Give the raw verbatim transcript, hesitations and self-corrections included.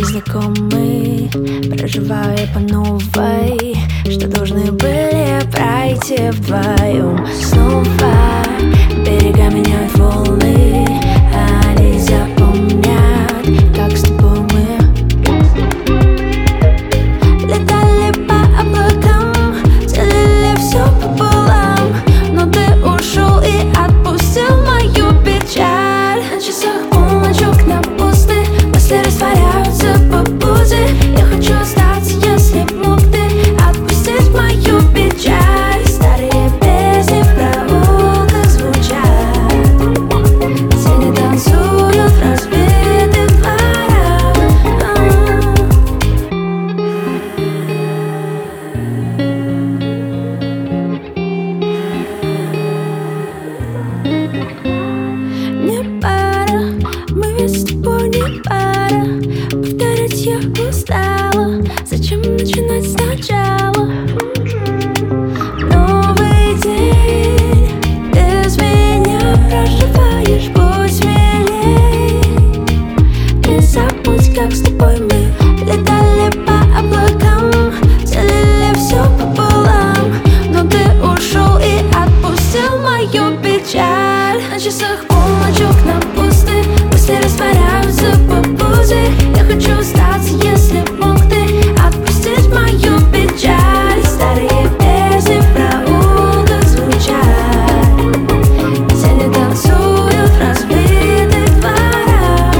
незнакомый, проживая по новой, что должны были пройти вдвоем. Снова берега меняют волны, они запомнят, как с тобой мы летали по облакам, делили все пополам, но ты ушел и отпустил мою печаль. На часах полночь, окна пусты, мысли растворяются по пути. Я хочу остаться, если б мог ты отпустить мою печаль. Старые песни в проулках звучат, тени танцуют в разбитых дворах. Не пара, мы ведь с тобой не пара. Повторять я устала, зачем начинать сначала? Новый день, без меня проживаешь, будь смелей. И забудь, как с тобой мы летали по облакам, делили все пополам, но ты ушел и отпустил мою печаль. На часах полночь, окна пусты, мысли растворяются по пути. Я хочу остаться, если б мог ты отпустить мою печаль. Старые песни в проулках звучат, тени танцуют в разбитых дворах.